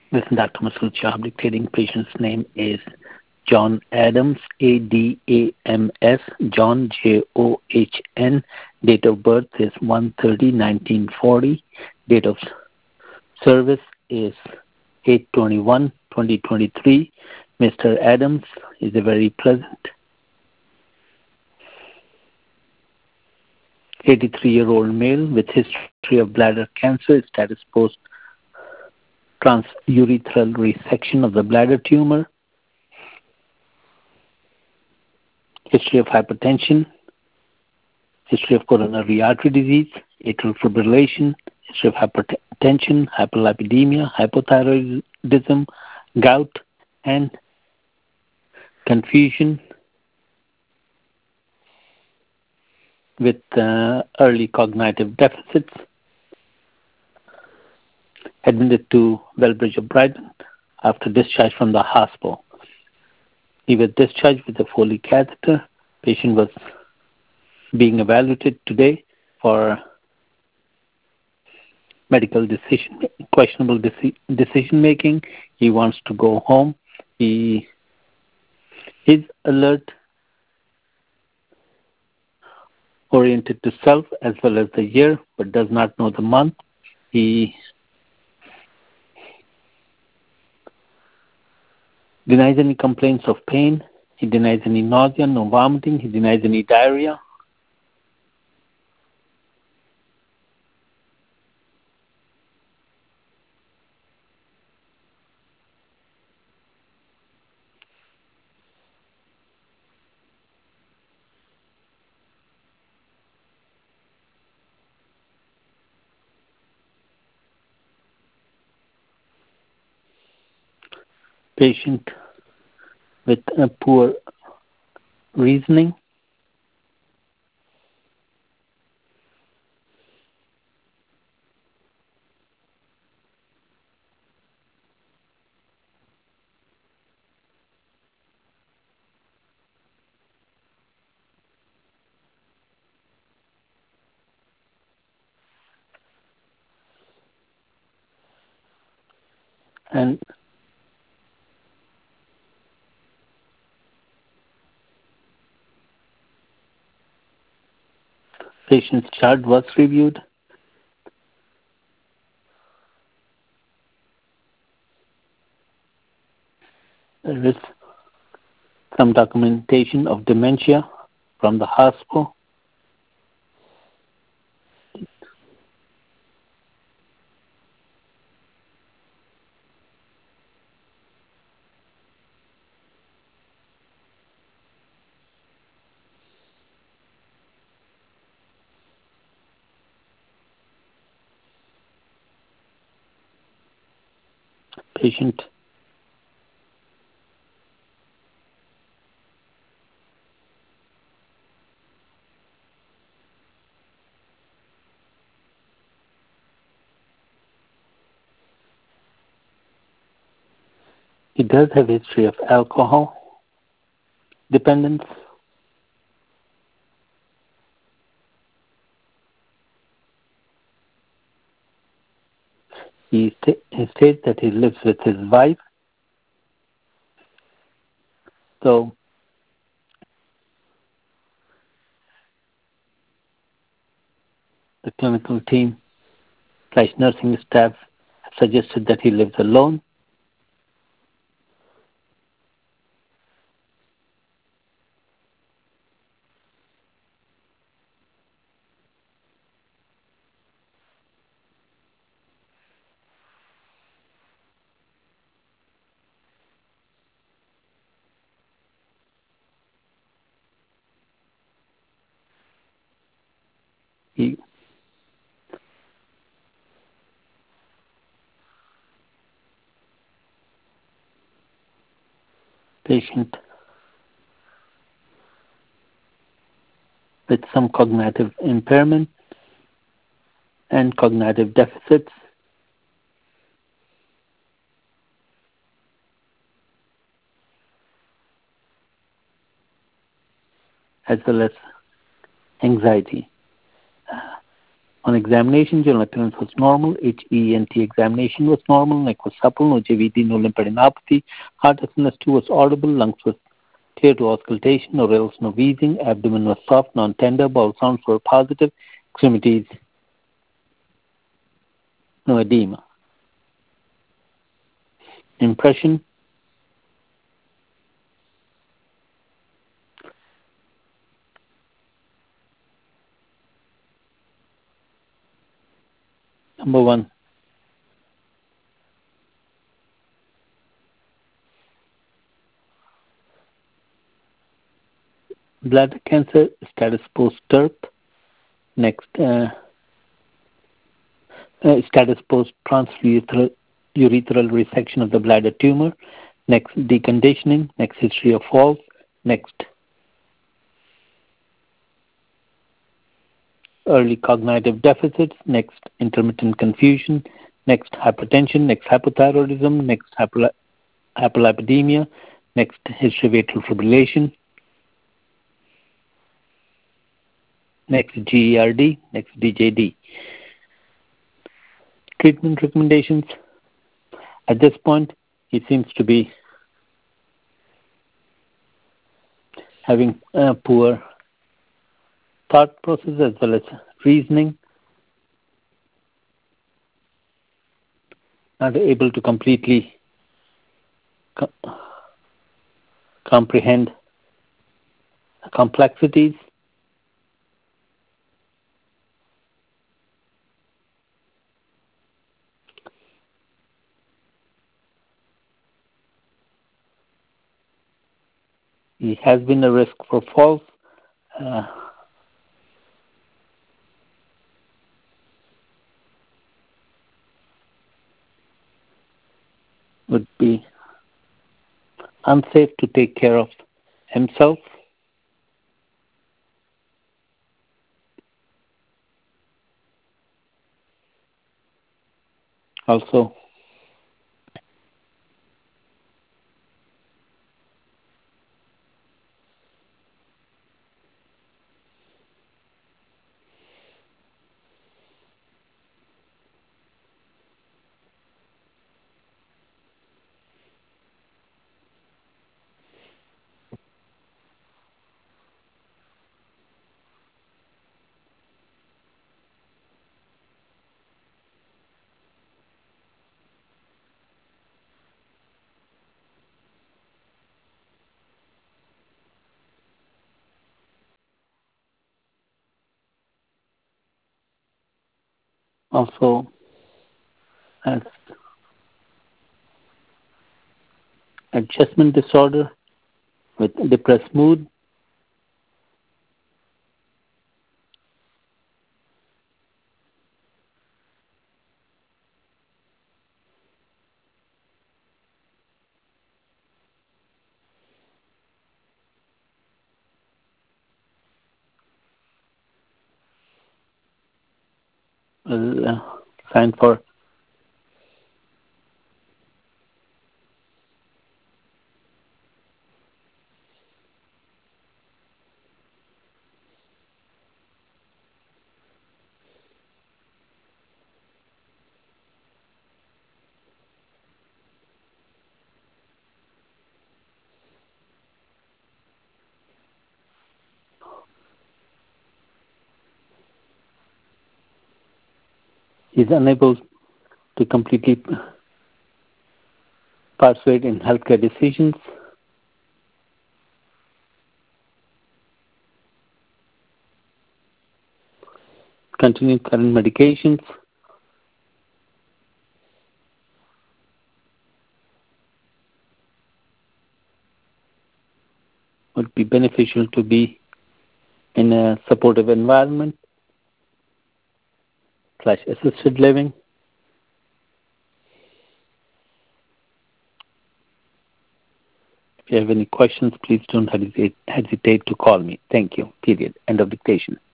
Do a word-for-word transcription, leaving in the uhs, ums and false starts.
This is Doctor Masood Shah. Dictating patient's name is John Adams, A D A M S, John J O H N. Date of birth is one thirty nineteen forty. Date of service is eight twenty-one twenty twenty-three. Mister Adams is a very pleasant eighty-three-year-old male with history of bladder cancer, status post transurethral resection of the bladder tumor, history of hypertension, history of coronary artery disease, atrial fibrillation, history of hypertension, hyperlipidemia, hypothyroidism, gout, and confusion with uh, early cognitive deficits, admitted to Wellbridge of Brighton after discharge from the hospital. He was discharged with a Foley catheter. Patient was being evaluated today for medical decision, questionable deci- decision making. He wants to go home. He is alert, oriented to self as well as the year, but does not know the month. He denies any complaints of pain. He denies any nausea, no vomiting. He denies any diarrhea. Patient with a poor reasoning. And patient's chart was reviewed. There is some documentation of dementia from the hospital. Patient he does have a history of alcohol dependence. He, st- he states that he lives with his wife. So the clinical team slash nursing staff have suggested that he lives alone. He patient with some cognitive impairment and cognitive deficits, as well as anxiety. On examination, general appearance was normal. H E N T examination was normal. Neck was supple. No J V D, no lymphadenopathy. Heart S N S two was audible. Lungs was clear to auscultation. No rales, no wheezing. Abdomen was soft, non-tender. Bowel sounds were positive. Extremities, no edema. Impression. Number one. Bladder cancer, status post-TERP. Next, uh, uh, status post-transurethral urethral resection of the bladder tumor. Next, deconditioning. Next, history of falls. Next, early cognitive deficits. Next, intermittent confusion. Next, hypertension. Next, hypothyroidism. Next, hypol- hypolipidemia. Next, history of atrial fibrillation. Next, G E R D. Next, D J D. Treatment recommendations. At this point, he seems to be having uh, poor thought process as well as reasoning, not able to completely co- comprehend the complexities. He has been a risk for falls. Uh, would be unsafe to take care of himself. Also, also has adjustment disorder with depressed mood. Uh, sign for he's unable to completely participate in healthcare decisions. Continue current medications. Would be beneficial to be in a supportive environment slash assisted living. If you have any questions, please don't hesitate, hesitate to call me. Thank you. Period. End of dictation.